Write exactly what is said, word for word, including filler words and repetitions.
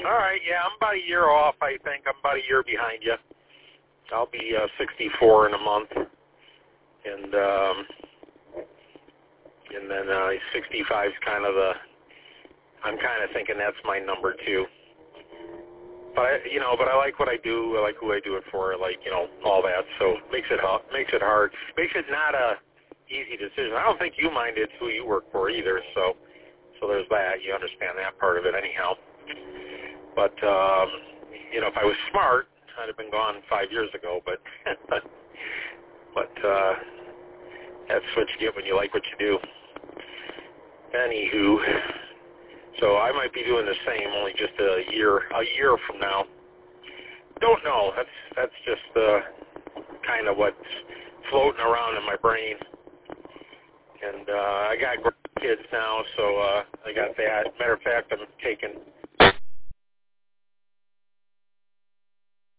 All right, yeah, I'm about a year off, I think. I'm about a year behind you. I'll be uh, sixty-four in a month, and um, and then uh, sixty-five is kind of the. I'm kind of thinking that's my number too. But I, you know, but I like what I do. I like who I do it for. I like, you know, all that. So makes it hard. Makes it hard. Makes it not a easy decision. I don't think you minded who you work for either. So, so there's that. You understand that part of it anyhow. But um, you know, if I was smart, I'd have been gone five years ago. But but uh, that's what you get when you like what you do. Anywho. So I might be doing the same, only just a year a year from now. Don't know. That's that's just uh, kind of what's floating around in my brain. And uh, I got kids now, so uh, I got that. Matter of fact, I'm taking